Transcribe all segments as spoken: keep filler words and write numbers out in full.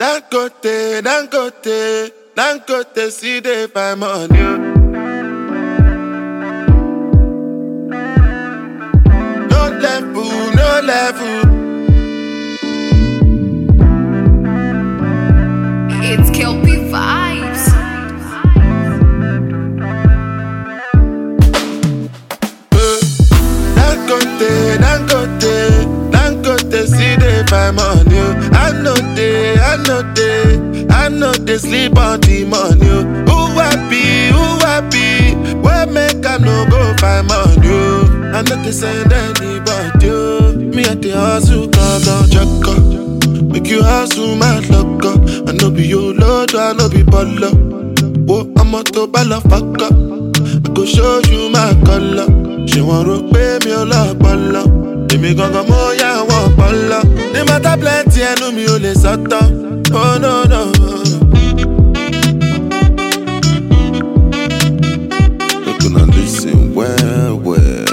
Dangote, Dangote, Dangote, see they find money. No level, no level. It's Kelpie Vibes. Dangote, Dangote, Dangote, see they find money. I know they, I know they, I know they sleep on the money. Who happy, who happy? Where make I no go find money? I know they send anybody. Me at the hustle, come down, check up. Make you hustle, my luck up. I know be your lord, I know be baller. Oh, I'm a to balla fuck up. I go show you my color. She want to pay me a lot, balla. They me gon' go more, yeah, I want balla. They matter plenty, I know me only satan. Oh no no. Look and listen well well.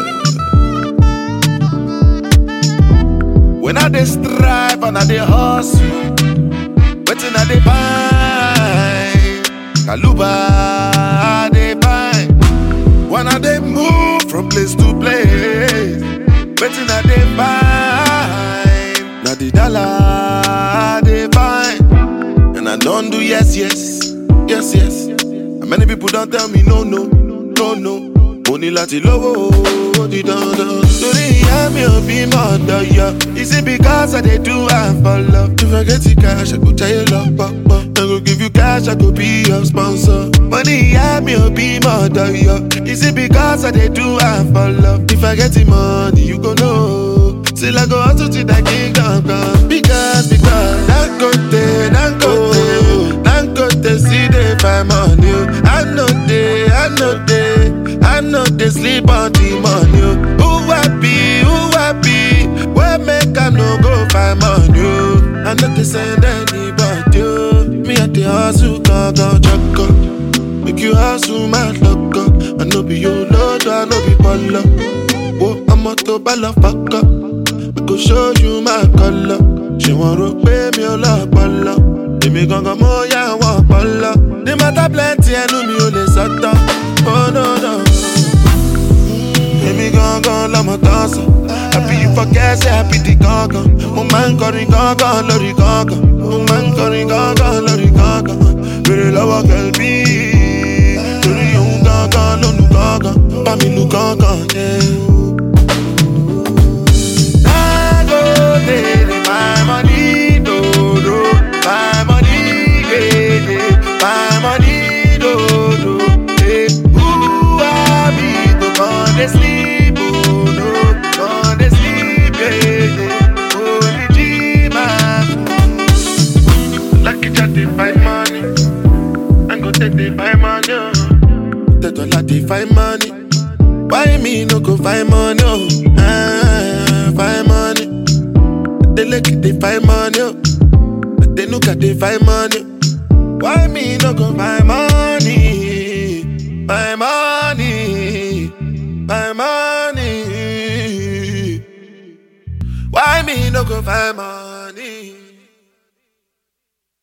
When I dey strive and I dey hustle, wetin I dey find? Kaluba I dey find. When I dey move from place to place, wetin I dey find? Na the dollar I dey find. And I don't do yes yes, yes yes. And many people don't tell me no no, no no. Money láti lówó, di dandan. Torí ìyá mi ò bí mọ̀ ọ̀dọ̀. Is it because I dey do am for love? If I get the cash, I go jayé lọ pọ̀pọ̀. I go give you cash, I go be your sponsor. Money ìyá mi ò bí mọ̀ ọ̀dọ̀. Is it because I dey do am for love? If I get the money, you go know. Till I go hustle till that kingdom come. Because, because, Dangote, Dangote, Dangote, see they find money. I know they, I know they, I know they sleep on the money. Who happy, who happy? Where make I no go find money? I know they send anybody. Me at the hustle, go go check up. Make you hustle, my luck up. I know be your lord, I know be baller. Oh, I'm a to balla fuck up. I go show you my color. She want to pay me a lot, balla. They me gon' go more, yeah, I want balla. They matter plenty, I know me only satan. Oh no no. They me gon' go la my dancer. Happy you forget, say happy the gaga. Oh man, calling gaga, lorry gaga. Oh man, calling gaga, lorry gaga. Really love a girl be. Really young gaga, no no gaga. Bami no gaga, yeah. My money, do, do. My money, yeah, yeah. My money, do, do. Hey. Ooh, I be to come to sleep, oh no. Come to sleep, yeah, yeah. Holy Jesus. Lucky chat, they find money. I'm gonna take they find money. They don't like they find money. Why me no go find money? Oh, ah, find money. They look at they find money, but they look at they find money. Why me no go find money? Find money, find money. Why me no go find money?